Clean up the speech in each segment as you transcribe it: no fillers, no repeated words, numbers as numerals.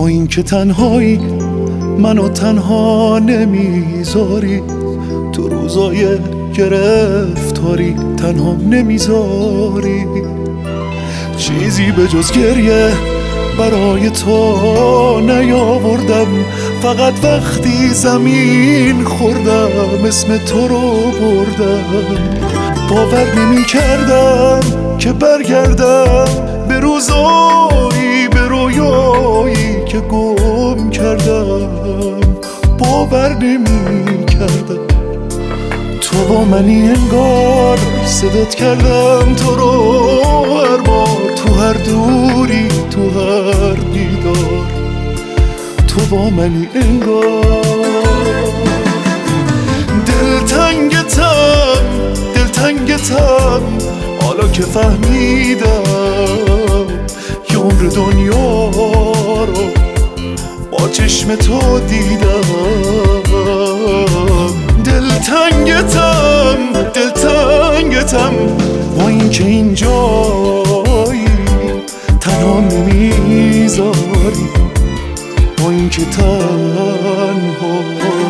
با این که تنهایی منو تنها نمیذاری، تو روزای گرفتاری تنها نمیذاری، چیزی به جز گریه برای تو نیاوردم، فقط وقتی زمین خوردم اسم تو رو بردم. باور نمی کردم که برگردم به روزایی به رویایی که گم کردم، باور نمی کردم تو با منی انگار، صدات کردم تو رو هر بار، تو هر دوری تو هر دیدار، تو با منی انگار. دلتنگتم حالا که فهمیدم که عمر دنیا رو با چشم تو دیدم. دلتنگتم با این که اینجایی تنها نمیذاری، با این که تنهایی.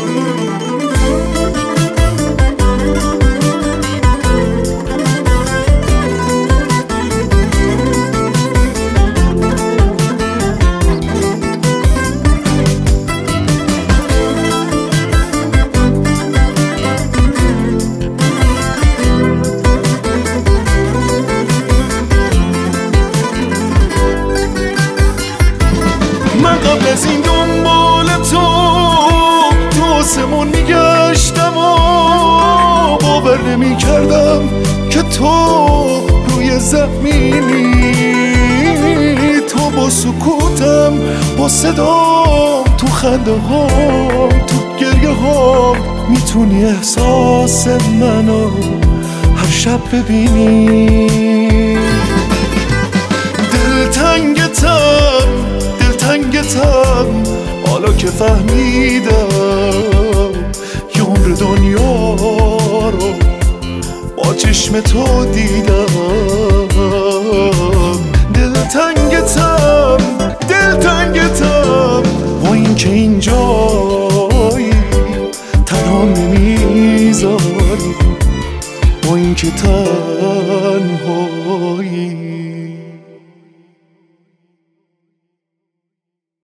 من قبل از این دنبال تو آسمون میگشتم و باور نمی کردم که تو روی زمینی، تو با سکوتم با صدام تو خنده هام تو گریه هام میتونی احساس منو هر شب ببینی. دلتنگتم حالا که فهمیدم که عمر دنیا رو با چشم تو دیدم. دلتنگتم با این که اینجایی تنها نمیذاری، با این که تنهایی.